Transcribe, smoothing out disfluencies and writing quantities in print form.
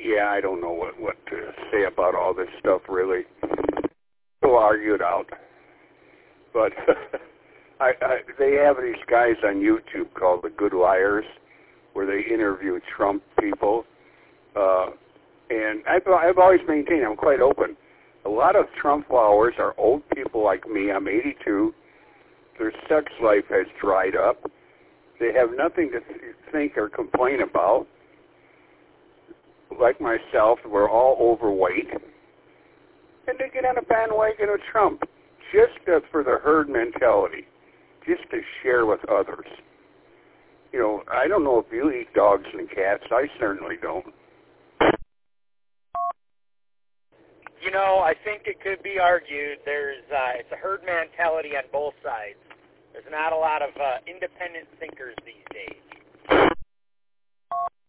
Yeah, I don't know what to say about all this stuff, really. We'll argue it out. But they have these guys on YouTube called The Good Liars, where they interview Trump people. And I've always maintained I'm quite open. A lot of Trump followers are old people like me. I'm 82. Their sex life has dried up. They have nothing to think or complain about. Like myself, we're all overweight. And they get on a bandwagon of Trump just for the herd mentality, just to share with others. You know, I don't know if you eat dogs and cats. I certainly don't. You know, I think it could be argued it's a herd mentality on both sides. There's not a lot of independent thinkers these days.